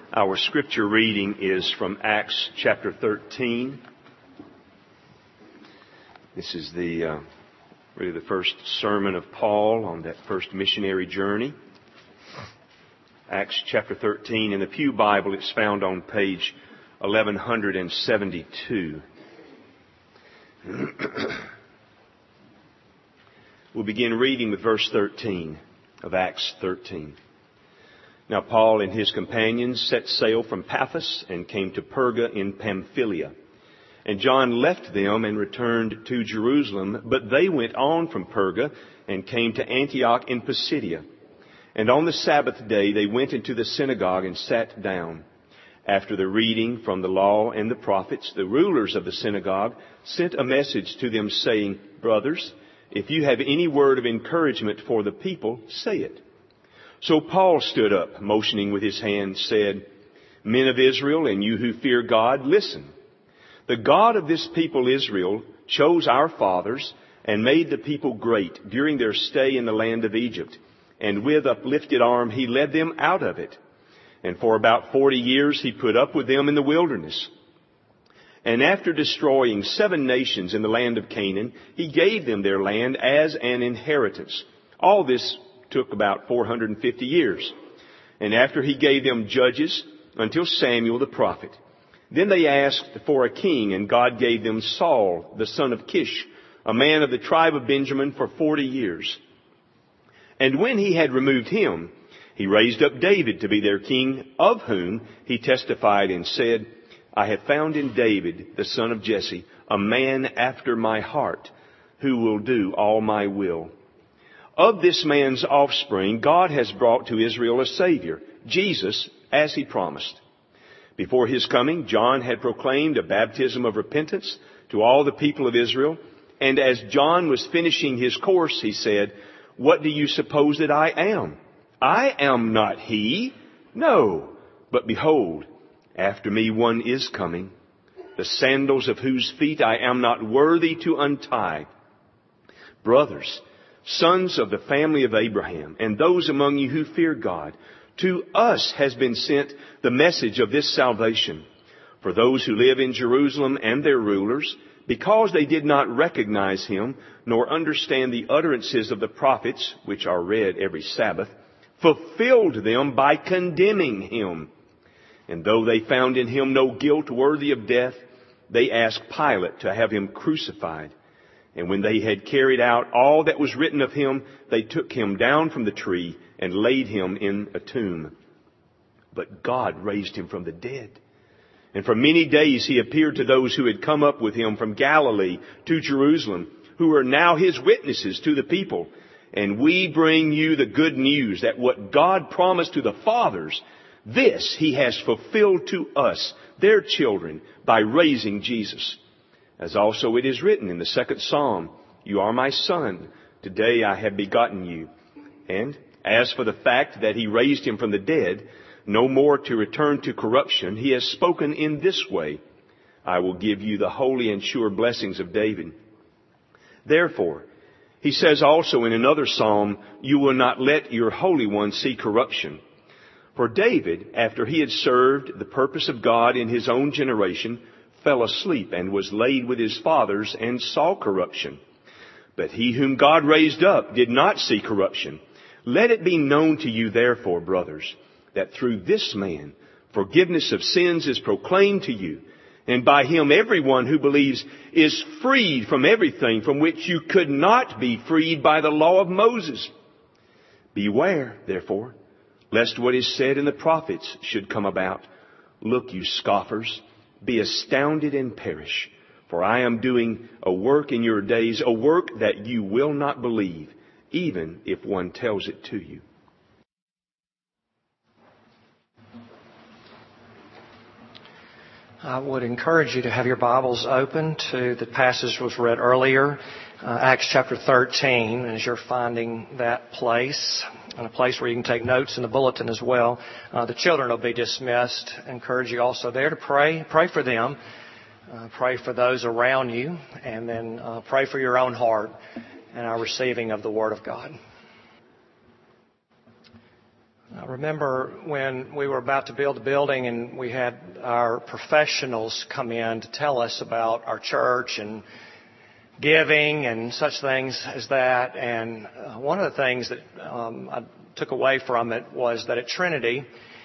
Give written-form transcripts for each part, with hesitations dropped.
Our scripture reading is from Acts chapter 13. This is really the first sermon of Paul on that first missionary journey. Acts chapter 13. In the Pew Bible, it's found on page 1172. We'll begin reading with verse 13 of Acts 13. Now Paul and his companions set sail from Paphos and came to Perga in Pamphylia. And John left them and returned to Jerusalem, but they went on from Perga and came to Antioch in Pisidia. And on the Sabbath day they went into the synagogue and sat down. After the reading from the law and the prophets, the rulers of the synagogue sent a message to them saying, "Brothers, if you have any word of encouragement for the people, say it." So Paul stood up, motioning with his hand, said, "Men of Israel, and you who fear God, listen. The God of this people Israel chose our fathers and made the people great during their stay in the land of Egypt. And with uplifted arm he led them out of it. And for about 40 years he put up with them in the wilderness. And after destroying 7 nations in the land of Canaan, he gave them their land as an inheritance. All this took about 450 years. And after he gave them judges until Samuel the prophet. Then they asked for a king, and God gave them Saul, the son of Kish, a man of the tribe of Benjamin, for 40 years. And when he had removed him, he raised up David to be their king, of whom he testified and said, I have found in David, the son of Jesse, a man after my heart, who will do all my will. Of this man's offspring, God has brought to Israel a Savior, Jesus, as he promised. Before his coming, John had proclaimed a baptism of repentance to all the people of Israel. And as John was finishing his course, he said, What do you suppose that I am? I am not he. No, but behold, after me one is coming, the sandals of whose feet I am not worthy to untie. Brothers, sons of the family of Abraham, and those among you who fear God, to us has been sent the message of this salvation. For those who live in Jerusalem and their rulers, because they did not recognize him, nor understand the utterances of the prophets, which are read every Sabbath, fulfilled them by condemning him. And though they found in him no guilt worthy of death, they asked Pilate to have him crucified. And when they had carried out all that was written of him, they took him down from the tree and laid him in a tomb. But God raised him from the dead. And for many days he appeared to those who had come up with him from Galilee to Jerusalem, who are now his witnesses to the people. And we bring you the good news that what God promised to the fathers, this he has fulfilled to us, their children, by raising Jesus. As also it is written in the 2nd Psalm, You are my son, today I have begotten you. And as for the fact that he raised him from the dead, no more to return to corruption, he has spoken in this way, I will give you the holy and sure blessings of David. Therefore, he says also in another psalm, You will not let your Holy One see corruption. For David, after he had served the purpose of God in his own generation, fell asleep and was laid with his fathers and saw corruption. But he whom God raised up did not see corruption. Let it be known to you, therefore, brothers, that through this man forgiveness of sins is proclaimed to you. And by him everyone who believes is freed from everything from which you could not be freed by the law of Moses. Beware, therefore, lest what is said in the prophets should come about. Look, you scoffers, be astounded and perish. For I am doing a work in your days, a work that you will not believe, even if one tells it to you. I would encourage you to have your Bibles open to the passage was read earlier, Acts chapter 13, as you're finding that place, and a place where you can take notes in the bulletin as well. The children will be dismissed. I encourage you also there to pray. Pray for them. Pray for those around you, and then pray for your own heart and our receiving of the Word of God. I remember when we were about to build a building and we had our professionals come in to tell us about our church and giving and such things as that. And one of the things that I took away from it was that at Trinity,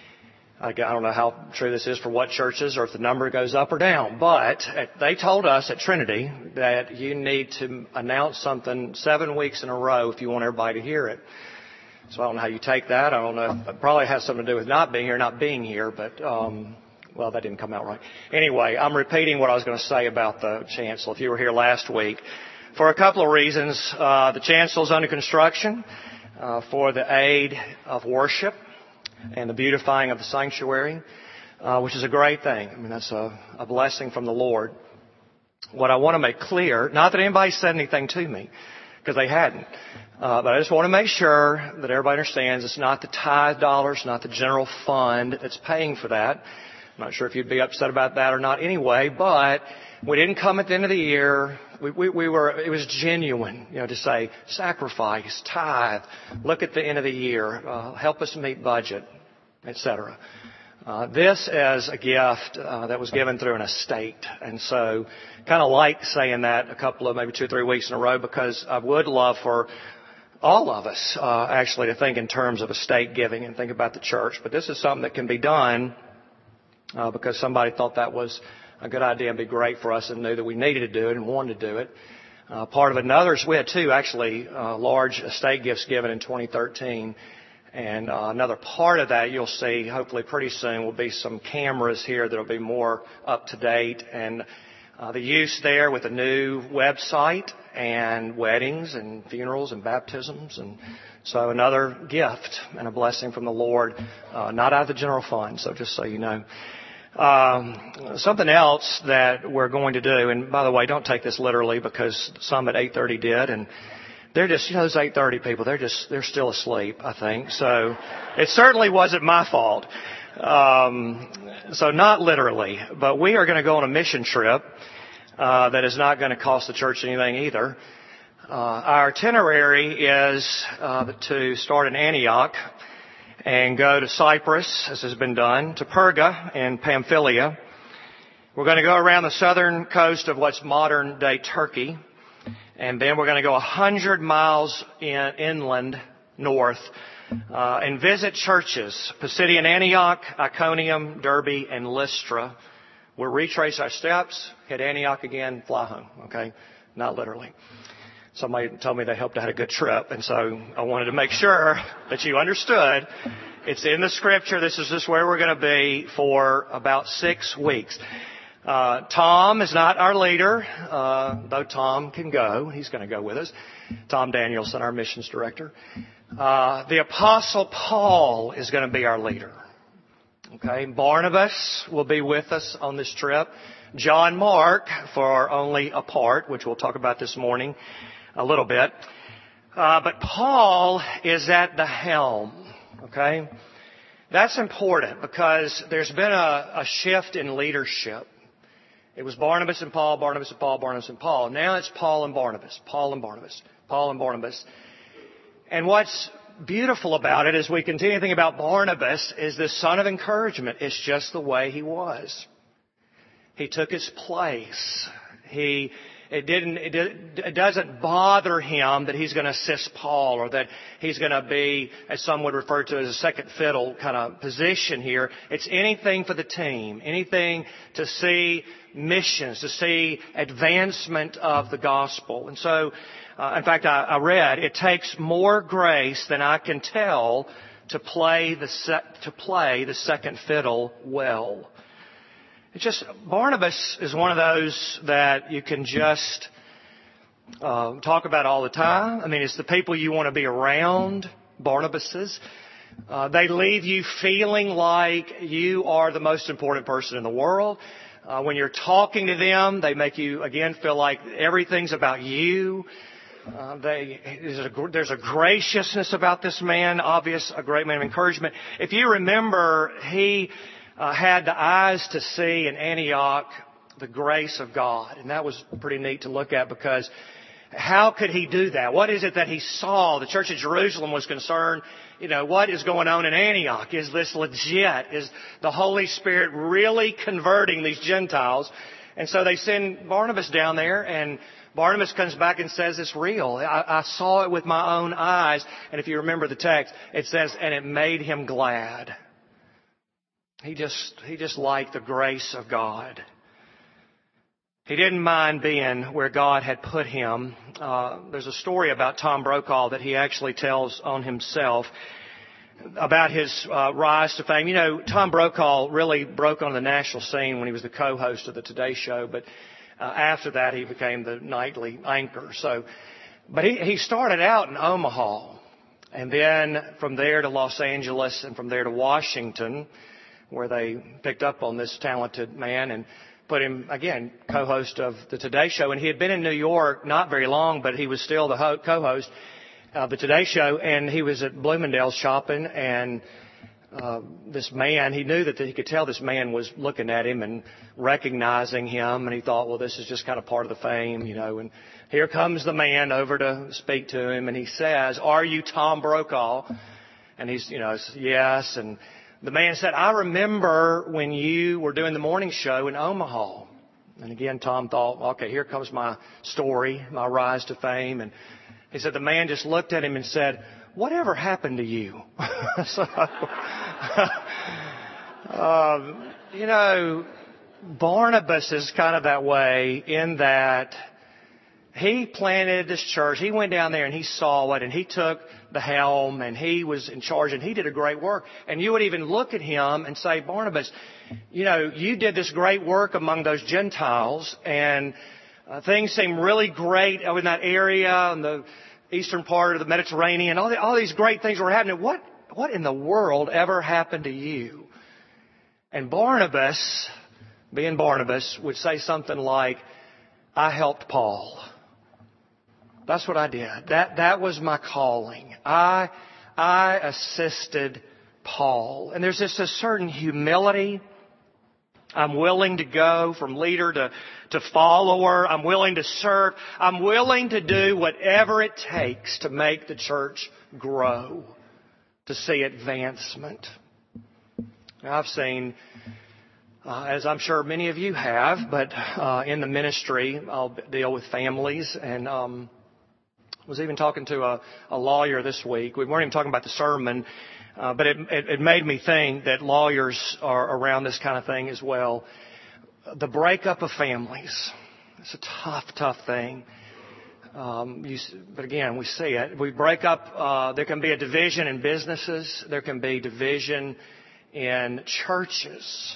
I don't know how true this is for what churches or if the number goes up or down, but they told us at Trinity that you need to announce something 7 weeks in a row if you want everybody to hear it. So I don't know how you take that. I don't know if it probably has something to do with not being here, but well, that didn't come out right. Anyway, I'm repeating what I was going to say about the chancel. If you were here last week, for a couple of reasons, the chancel is under construction for the aid of worship and the beautifying of the sanctuary, which is a great thing. I mean, that's a blessing from the Lord. What I want to make clear, not that anybody said anything to me, because they hadn't, but I just want to make sure that everybody understands it's not the tithe dollars, not the general fund that's paying for that. I'm not sure if you'd be upset about that or not anyway, but we didn't come at the end of the year. It was genuine, to say sacrifice, tithe, look at the end of the year, help us meet budget, etc. This is a gift that was given through an estate. And so kind of like saying that a couple of maybe 2 or 3 weeks in a row, because I would love for all of us actually to think in terms of estate giving and think about the church. But this is something that can be done because somebody thought that was a good idea and be great for us and knew that we needed to do it and wanted to do it. Part of another, we had 2 actually large estate gifts given in 2013. And another part of that you'll see hopefully pretty soon will be some cameras here that will be more up to date. And the use there with a new website and weddings and funerals and baptisms. And so another gift and a blessing from the Lord, not out of the general fund, so just so you know. Something else that we're going to do, and by the way, don't take this literally because some at 8:30 did, and they're just, those 8:30 people, they're still asleep, I think. So it certainly wasn't my fault. So not literally, but we are going to go on a mission trip that is not going to cost the church anything either. Our itinerary is to start in Antioch and go to Cyprus, as has been done, to Perga in Pamphylia. We're going to go around the southern coast of what's modern-day Turkey, and then we're going to go 100 miles inland north and visit churches, Pisidian Antioch, Iconium, Derbe, and Lystra. We'll retrace our steps, hit Antioch again, fly home, okay? Not literally. Somebody told me they hoped I had a good trip, and so I wanted to make sure that you understood. It's in the Scripture. This is just where we're going to be for about 6 weeks. Tom is not our leader, though Tom can go. He's going to go with us. Tom Danielson, our missions director. The Apostle Paul is going to be our leader. Okay, Barnabas will be with us on this trip. John Mark for only a part, which we'll talk about this morning a little bit. But Paul is at the helm. Okay, that's important because there's been a shift in leadership. It was Barnabas and Paul, Barnabas and Paul, Barnabas and Paul. Now it's Paul and Barnabas, Paul and Barnabas, Paul and Barnabas. And what's beautiful about it as we continue to think about Barnabas is the son of encouragement. It's just the way he was. He took his place. It doesn't bother him that he's going to assist Paul or that he's going to be, as some would refer to as a second fiddle kind of position here. It's anything for the team, anything to see missions, to see advancement of the gospel. And so, in fact, I read, it takes more grace than I can tell to play the second fiddle well. It's just, Barnabas is one of those that you can just talk about all the time. I mean, it's the people you want to be around, Barnabases. They leave you feeling like you are the most important person in the world. When you're talking to them, they make you, again, feel like everything's about you. There's a graciousness about this man, a great man of encouragement. If you remember, he had the eyes to see in Antioch the grace of God. And that was pretty neat to look at because How could he do that? What is it that he saw? The church at Jerusalem was concerned, what is going on in Antioch? Is this legit? Is the Holy Spirit really converting these Gentiles? And so they send Barnabas down there, and Barnabas comes back and says, it's real. I saw it with my own eyes. And if you remember the text, it says, and it made him glad. He just liked the grace of God. He didn't mind being where God had put him. There's a story about Tom Brokaw that he actually tells on himself about his rise to fame. Tom Brokaw really broke on the national scene when he was the co-host of the Today Show, but after that he became the nightly anchor. But he started out in Omaha, and then from there to Los Angeles, and from there to Washington, where they picked up on this talented man and put him, again, co-host of the Today Show. And he had been in New York not very long, but he was still the co-host of the Today Show. And he was at Bloomingdale's shopping, and this man, he knew that he could tell this man was looking at him and recognizing him. And he thought, well, this is just kind of part of the fame, And here comes the man over to speak to him. And he says, are you Tom Brokaw? And he's, yes. And the man said, I remember when you were doing the morning show in Omaha. And again, Tom thought, okay, here comes my story, my rise to fame. And he said, the man just looked at him and said, whatever happened to you? Barnabas is kind of that way in that he planted this church. He went down there and he saw it, and he took the helm, and he was in charge, and he did a great work. And you would even look at him and say, Barnabas, you did this great work among those Gentiles, and things seem really great over in that area in the eastern part of the Mediterranean. All these great things were happening. What in the world ever happened to you? And Barnabas, being Barnabas, would say something like, I helped Paul. That's what I did. That was my calling. I assisted Paul. And there's just a certain humility. I'm willing to go from leader to follower. I'm willing to serve. I'm willing to do whatever it takes to make the church grow, to see advancement. Now, I've seen, as I'm sure many of you have, but in the ministry, I'll deal with families, and was even talking to a lawyer this week. We weren't even talking about the sermon, but it made me think that lawyers are around this kind of thing as well. The breakup of families. It's a tough thing. But again, we see it. We break up, there can be a division in businesses. There can be division in churches.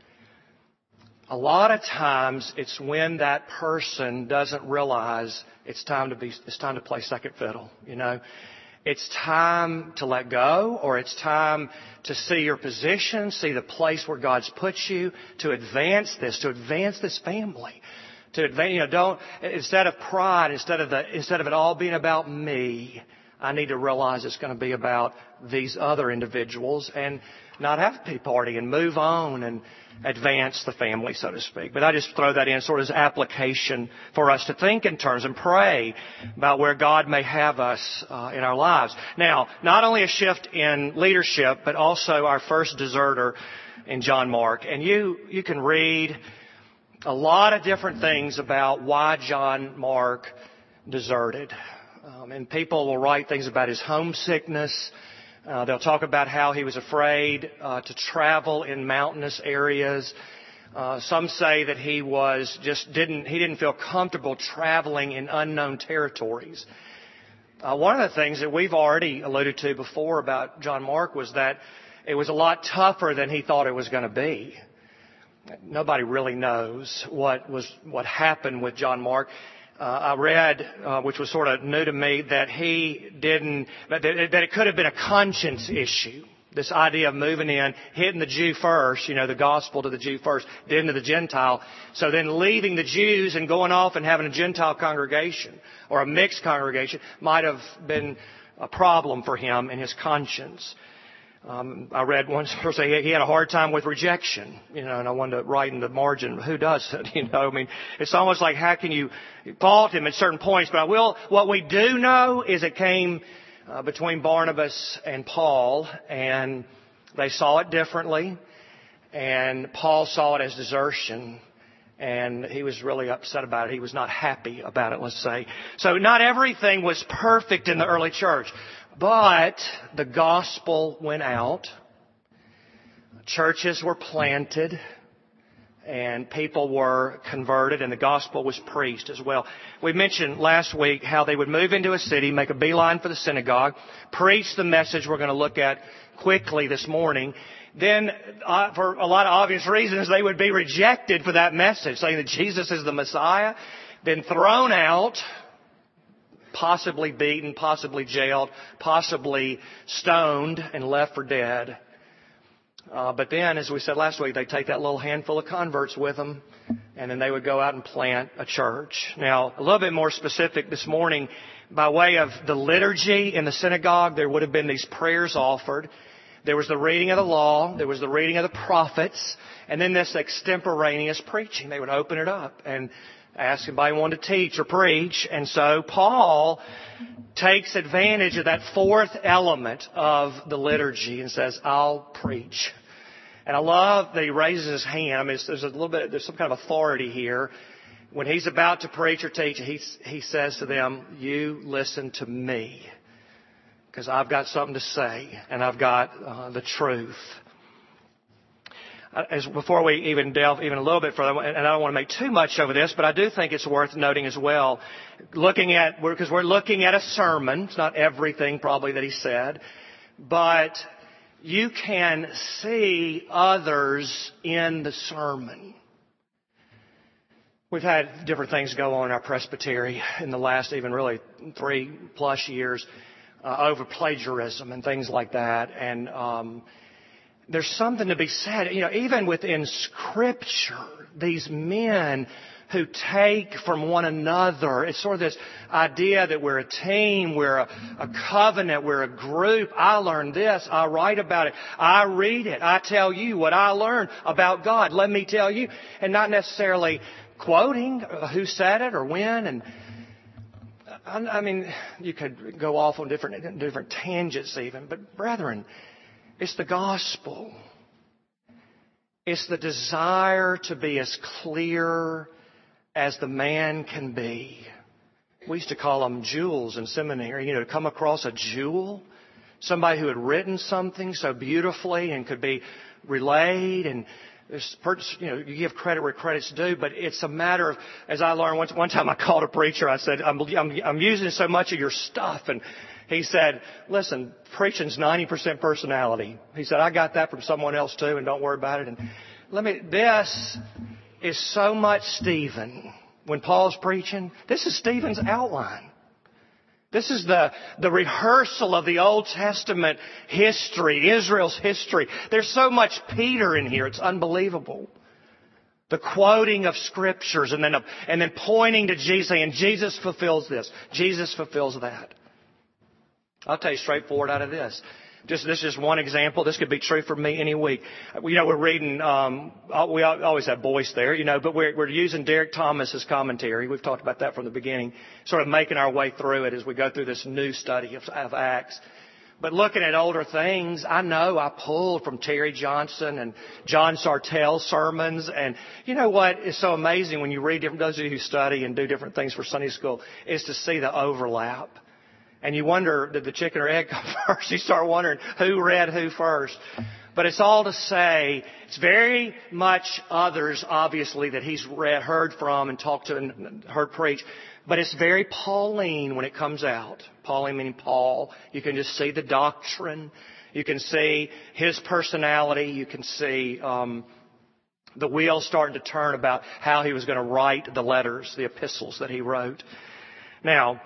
A lot of times it's when that person doesn't realize it's time to play second fiddle, It's time to let go, or it's time to see your position, see the place where God's put you, to advance this family. To advance, instead of pride, instead of it all being about me, I need to realize it's going to be about these other individuals, and not have a pity party, and move on and advance the family, so to speak. But I just throw that in sort of as application for us to think in terms and pray about where God may have us in our lives. Now, not only a shift in leadership, but also our first deserter in John Mark. And you can read a lot of different things about why John Mark deserted. And people will write things about his homesickness. They'll talk about how he was afraid to travel in mountainous areas. Some say that he didn't feel comfortable traveling in unknown territories. One of the things that we've already alluded to before about John Mark was that it was a lot tougher than he thought it was going to be. Nobody really knows what happened with John Mark. I read, which was sort of new to me, that that it could have been a conscience issue. This idea of moving in, hitting the Jew first, the gospel to the Jew first, then to the Gentile. So then leaving the Jews and going off and having a Gentile congregation or a mixed congregation might have been a problem for him in his conscience. I read once say he had a hard time with rejection, and I wanted to write in the margin, who does it? I mean, it's almost like how can you fault him at certain points? But what we do know is it came between Barnabas and Paul, and they saw it differently, and Paul saw it as desertion, and he was really upset about it. He was not happy about it, let's say. So not everything was perfect in the early church. But the gospel went out, churches were planted, and people were converted, and the gospel was preached as well. We mentioned last week how they would move into a city, make a beeline for the synagogue, preach the message we're going to look at quickly this morning. Then, for a lot of obvious reasons, they would be rejected for that message, saying that Jesus is the Messiah, then thrown out, possibly beaten, possibly jailed, possibly stoned, and left for dead. But then, as we said last week, they take that little handful of converts with them, and then they would go out and plant a church. Now, a little bit more specific this morning, by way of the liturgy in the synagogue, there would have been these prayers offered. There was the reading of the law, there was the reading of the prophets, and then this extemporaneous preaching. They would open it up and ask anybody who wanted to teach or preach. And so Paul takes advantage of that fourth element of the liturgy and says, I'll preach. And I love that he raises his hand. I mean, there's some kind of authority here. When he's about to preach or teach, he says to them, you listen to me, because I've got something to say, and I've got the truth. Before we even delve even a little bit further, and I don't want to make too much over this, but I do think it's worth noting as well, because we're looking at a sermon. It's not everything probably that he said, but you can see others in the sermon. We've had different things go on in our presbytery in the last even really 3+ years over plagiarism and things like that, and there's something to be said, even within Scripture, these men who take from one another. It's sort of this idea that we're a team, we're a covenant, we're a group. I learned this, I write about it, I read it, I tell you what I learned about God. Let me tell you. And not necessarily quoting who said it or when. And I mean, you could go off on different tangents even. But brethren, it's the gospel. It's the desire to be as clear as the man can be. We used to call them jewels in seminary. To come across a jewel, somebody who had written something so beautifully and could be relayed, and you give credit where credit's due, but it's a matter of, as I learned one time, I called a preacher. I said, I'm using so much of your stuff, and he said, listen, preaching's 90% personality. He said, I got that from someone else too, and don't worry about it. And this is so much Stephen. When Paul's preaching, this is Stephen's outline. This is the rehearsal of the Old Testament history, Israel's history. There's so much Peter in here, it's unbelievable. The quoting of scriptures and then pointing to Jesus, saying, Jesus fulfills this, Jesus fulfills that. I'll tell you straightforward out of this. This is just one example. This could be true for me any week. We're reading, we always have Boyce there, but we're using Derek Thomas's commentary. We've talked about that from the beginning, sort of making our way through it as we go through this new study of Acts. But looking at older things, I know I pulled from Terry Johnson and John Sartell's sermons. And you know what is so amazing when you read different, those of you who study and do different things for Sunday school, is to see the overlap. And you wonder, did the chicken or egg come first? You start wondering who read who first. But it's all to say, it's very much others, obviously, that he's heard from and talked to and heard preach. But it's very Pauline when it comes out. Pauline meaning Paul. You can just see the doctrine. You can see his personality. You can see the wheels starting to turn about how he was going to write the letters, the epistles that he wrote. Now,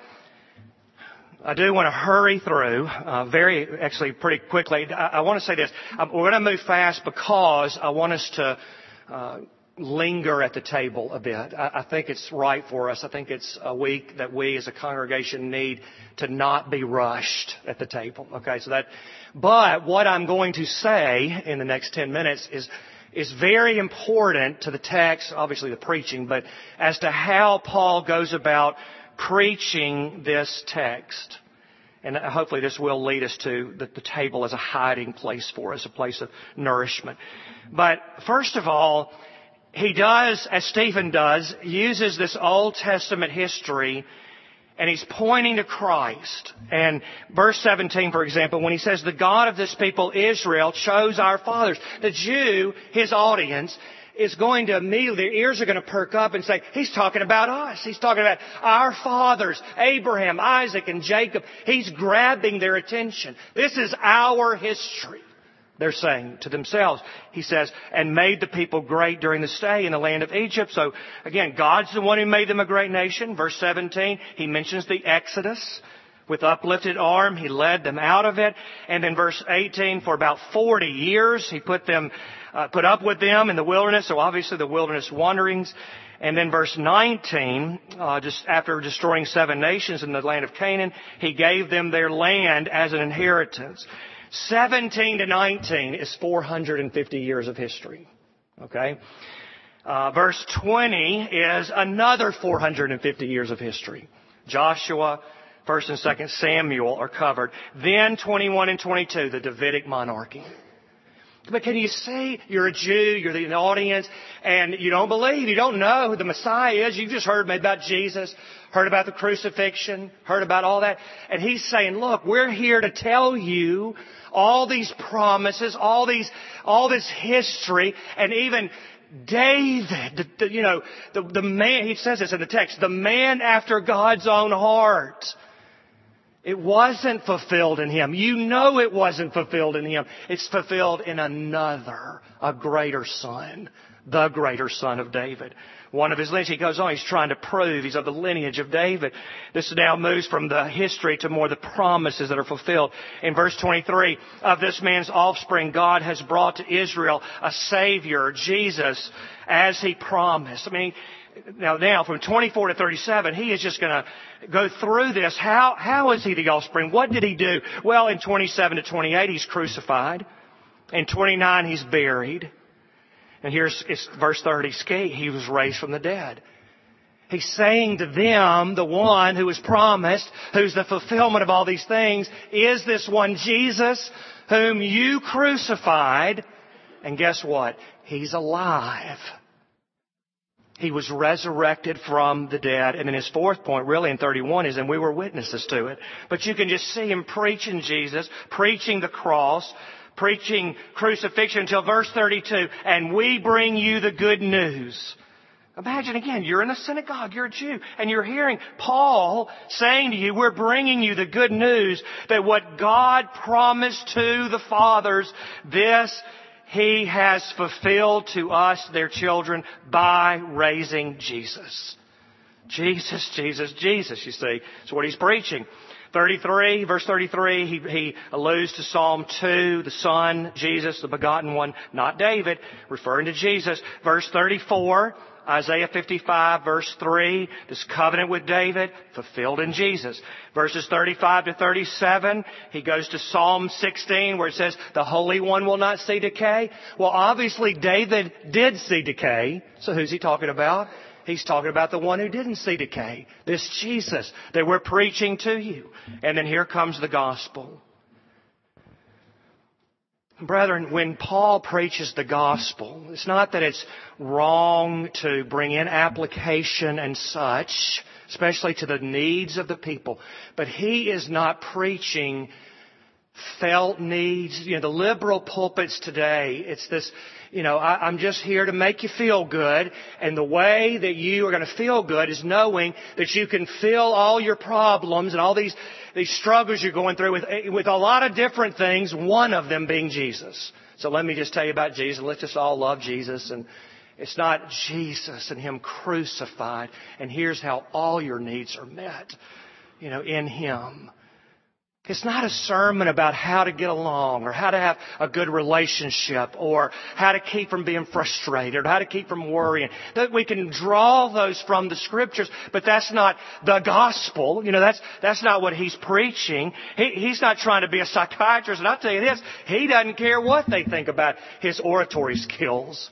I do want to hurry through pretty quickly. I want to say this. We're going to move fast because I want us to linger at the table a bit. I think it's right for us. I think it's a week that we as a congregation need to not be rushed at the table. Okay, but what I'm going to say in the next 10 minutes is very important to the text, obviously the preaching, but as to how Paul goes about preaching this text. And hopefully this will lead us to the table as a hiding place for us, a place of nourishment. But first of all, he does, as Stephen does, uses this Old Testament history, and he's pointing to Christ. And verse 17, for example, when he says, the God of this people, Israel, chose our fathers. The Jew, his audience, is going to immediately, their ears are going to perk up and say, he's talking about us. He's talking about our fathers, Abraham, Isaac, and Jacob. He's grabbing their attention. This is our history. They're saying to themselves, he says, and made the people great during the stay in the land of Egypt. So again, God's the one who made them a great nation. Verse 17, he mentions the Exodus. With uplifted arm, he led them out of it. And then verse 18, for about 40 years, he put up with them in the wilderness. So obviously the wilderness wanderings. And then verse 19, just after destroying 7 nations in the land of Canaan, he gave them their land as an inheritance. 17 to 19 is 450 years of history. Okay? Verse 20 is another 450 years of history. Joshua, 1st and 2nd Samuel are covered. Then 21 and 22, the Davidic monarchy. But can you see, you're a Jew, you're the audience, and you don't believe, you don't know who the Messiah is. You've just heard maybe about Jesus, heard about the crucifixion, heard about all that. And he's saying, look, we're here to tell you all these promises, all this history, and even David, the man, he says this in the text, the man after God's own heart. It wasn't fulfilled in him. You know it wasn't fulfilled in him. It's fulfilled in another, a greater son, the greater son of David. One of his lineage, he goes on, he's trying to prove he's of the lineage of David. This now moves from the history to more the promises that are fulfilled. In verse 23, of this man's offspring, God has brought to Israel a Savior, Jesus, as he promised. I mean, now from 24 to 37, he is just going to go through this. How is he the offspring? What did he do? Well, in 27 to 28, he's crucified. In 29, he's buried. And here's verse 30, he was raised from the dead. He's saying to them, the one who was promised, who's the fulfillment of all these things, is this one Jesus whom you crucified. And guess what? He's alive. He was resurrected from the dead. And then his fourth point, really in 31, is, and we were witnesses to it. But you can just see him preaching Jesus, preaching the cross, preaching crucifixion until verse 32. And we bring you the good news. Imagine again, you're in a synagogue, you're a Jew, and you're hearing Paul saying to you, we're bringing you the good news that what God promised to the fathers, this He has fulfilled to us, their children, by raising Jesus. Jesus, Jesus, Jesus, you see. That's what he's preaching. 33, verse 33, he alludes to Psalm 2, the Son, Jesus, the begotten one, not David, referring to Jesus. Verse 34, Isaiah 55, verse 3, this covenant with David, fulfilled in Jesus. Verses 35 to 37, he goes to Psalm 16 where it says, the Holy One will not see decay. Well, obviously David did see decay. So who's he talking about? He's talking about the one who didn't see decay. This Jesus that we're preaching to you. And then here comes the gospel. Brethren, when Paul preaches the gospel, it's not that it's wrong to bring in application and such, especially to the needs of the people, but he is not preaching felt needs. The liberal pulpits today, it's this, I'm just here to make you feel good, and the way that you are going to feel good is knowing that you can fill all your problems and all these struggles you're going through with a lot of different things, one of them being Jesus. So let me just tell you about Jesus. Let's just all love Jesus. And it's not Jesus and Him crucified. And here's how all your needs are met, in Him. It's not a sermon about how to get along or how to have a good relationship or how to keep from being frustrated or how to keep from worrying. That we can draw those from the Scriptures, but that's not the gospel. That's not what he's preaching. He's not trying to be a psychiatrist. And I'll tell you this, he doesn't care what they think about his oratory skills.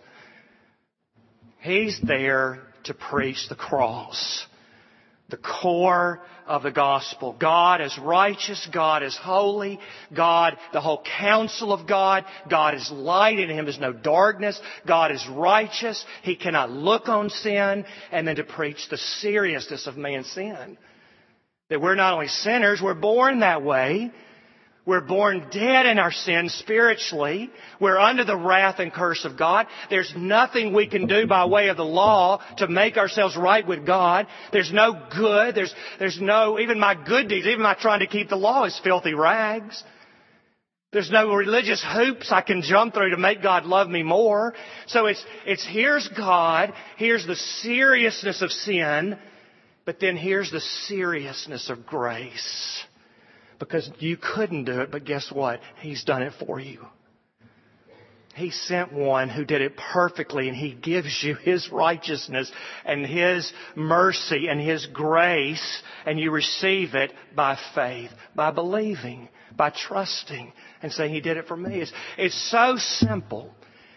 He's there to preach the cross. The core of the gospel. God is righteous. God is holy. God, the whole counsel of God. God is light. In Him is no darkness. God is righteous. He cannot look on sin. And then to preach the seriousness of man's sin. That we're not only sinners, we're born that way. We're born dead in our sins spiritually. We're under the wrath and curse of God. There's nothing we can do by way of the law to make ourselves right with God. There's no good. There's no, even my good deeds, even my trying to keep the law is filthy rags. There's no religious hoops I can jump through to make God love me more. So it's here's God, here's the seriousness of sin, but then here's the seriousness of grace. Because you couldn't do it, but guess what? He's done it for you. He sent one who did it perfectly, and He gives you His righteousness and His mercy and His grace, and you receive it by faith, by believing, by trusting, and saying He did it for me. It's so simple.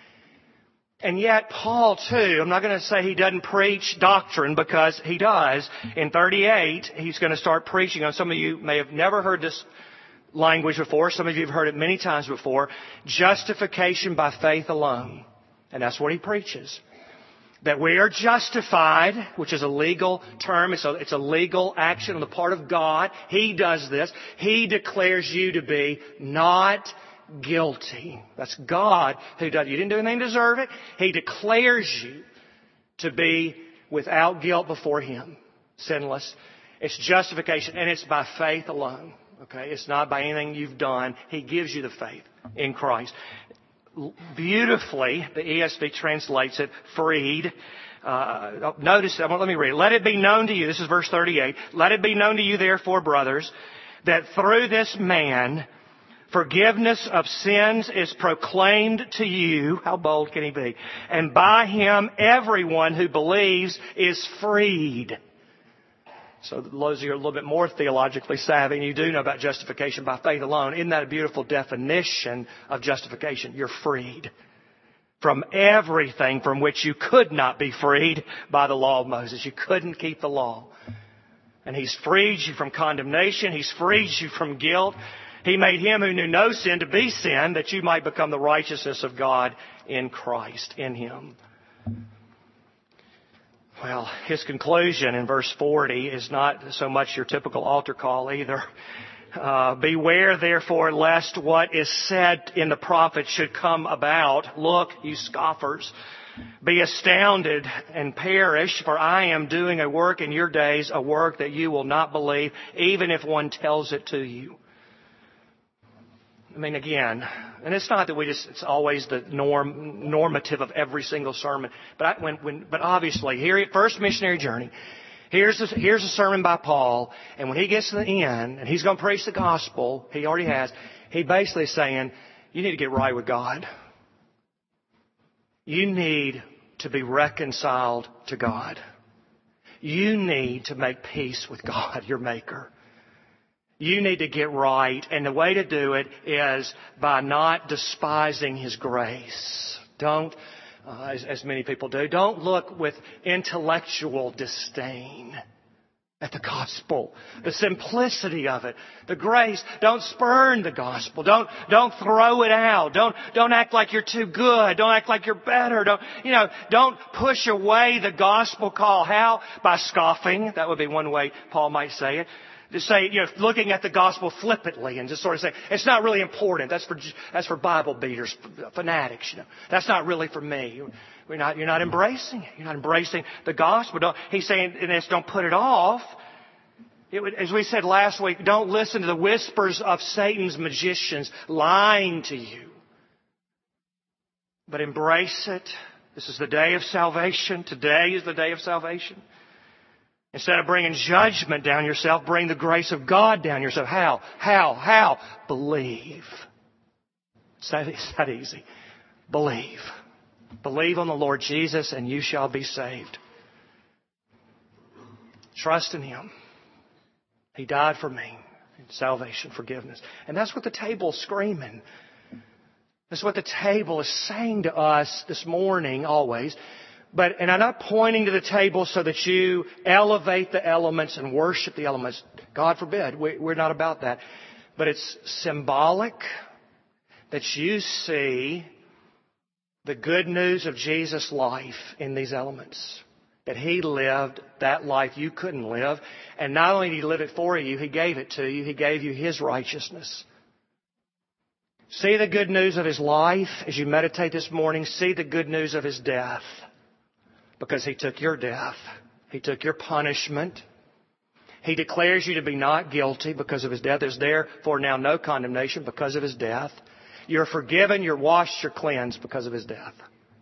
And yet, Paul, too, I'm not going to say he doesn't preach doctrine, because he does. In 38, he's going to start preaching on, some of you may have never heard this language before. Some of you have heard it many times before. Justification by faith alone. And that's what he preaches. That we are justified, which is a legal term. It's a legal action on the part of God. He does this. He declares you to be not guilty. That's God who does it. You didn't do anything to deserve it. He declares you to be without guilt before Him. Sinless. It's justification, and it's by faith alone. Okay? It's not by anything you've done. He gives you the faith in Christ. Beautifully, the ESV translates it, freed. Notice, let me read it. Let it be known to you, this is verse 38, let it be known to you, therefore, brothers, that through this man forgiveness of sins is proclaimed to you. How bold can he be? And by Him, everyone who believes is freed. So those of you who are a little bit more theologically savvy, and you do know about justification by faith alone, isn't that a beautiful definition of justification? You're freed from everything from which you could not be freed by the law of Moses. You couldn't keep the law. And He's freed you from condemnation. He's freed you from guilt. He made Him who knew no sin to be sin, that you might become the righteousness of God in Christ, in Him. Well, his conclusion in verse 40 is not so much your typical altar call either. Beware, therefore, lest what is said in the prophets should come about. Look, you scoffers, be astounded and perish, for I am doing a work in your days, a work that you will not believe, even if one tells it to you. I mean, again, and it's not that it's always the normative of every single sermon. But obviously, here at First Missionary Journey, here's a sermon by Paul, and when he gets to the end, and he's going to preach the gospel, he already has, he basically is saying, you need to get right with God. You need to be reconciled to God. You need to make peace with God, your Maker. You need to get right, and the way to do it is by not despising His grace. Don't, as many people do, don't look with intellectual disdain at the gospel. The simplicity of it, the grace. Don't spurn the gospel. Don't throw it out. Don't act like you're too good. Don't act like you're better. Don't push away the gospel call. How? By scoffing. That would be one way Paul might say it. To say, looking at the gospel flippantly and just sort of say, it's not really important. That's for Bible beaters, fanatics. That's not really for me. You're not embracing it. You're not embracing the gospel. He's saying in this, don't put it off. As we said last week, don't listen to the whispers of Satan's magicians lying to you. But embrace it. This is the day of salvation. Today is the day of salvation. Instead of bringing judgment down yourself, bring the grace of God down yourself. How? Believe. It's that easy. Believe. Believe on the Lord Jesus and you shall be saved. Trust in Him. He died for me. Salvation, forgiveness. And that's what the table's screaming. That's what the table is saying to us this morning, always. And I'm not pointing to the table so that you elevate the elements and worship the elements. God forbid. We're not about that. But it's symbolic that you see the good news of Jesus' life in these elements. That He lived that life you couldn't live. And not only did He live it for you, He gave it to you. He gave you His righteousness. See the good news of His life as you meditate this morning. See the good news of His death. Because He took your death. He took your punishment. He declares you to be not guilty because of His death. There's therefore now no condemnation because of His death. You're forgiven, you're washed, you're cleansed because of His death.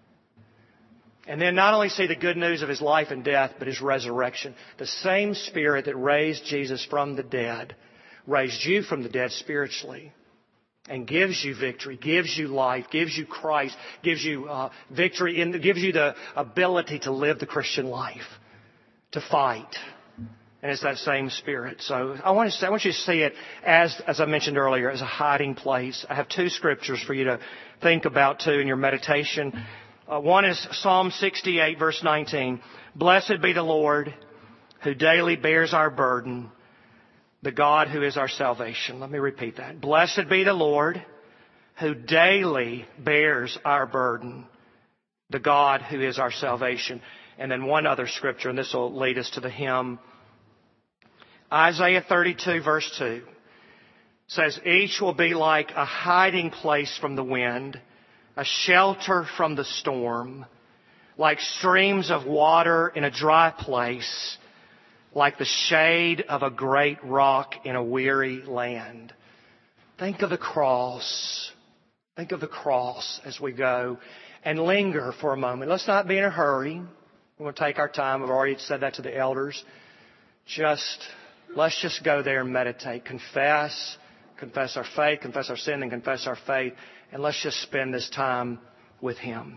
And then not only see the good news of His life and death, but His resurrection. The same Spirit that raised Jesus from the dead raised you from the dead spiritually. And gives you victory, gives you life, gives you Christ, gives you victory, and gives you the ability to live the Christian life, to fight. And it's that same Spirit. So I want you to see it as I mentioned earlier, as a hiding place. I have two scriptures for you to think about too in your meditation. One is Psalm 68, verse 19. Blessed be the Lord who daily bears our burden, the God who is our salvation. Let me repeat that. Blessed be the Lord who daily bears our burden, the God who is our salvation. And then one other scripture, and this will lead us to the hymn. Isaiah 32, verse 2 says, each will be like a hiding place from the wind, a shelter from the storm, like streams of water in a dry place, like the shade of a great rock in a weary land. Think of the cross. Think of the cross as we go and linger for a moment. Let's not be in a hurry. We're going to take our time. I've already said that to the elders. Let's just go there and meditate. Confess our faith, confess our sin, and confess our faith. And let's just spend this time with Him.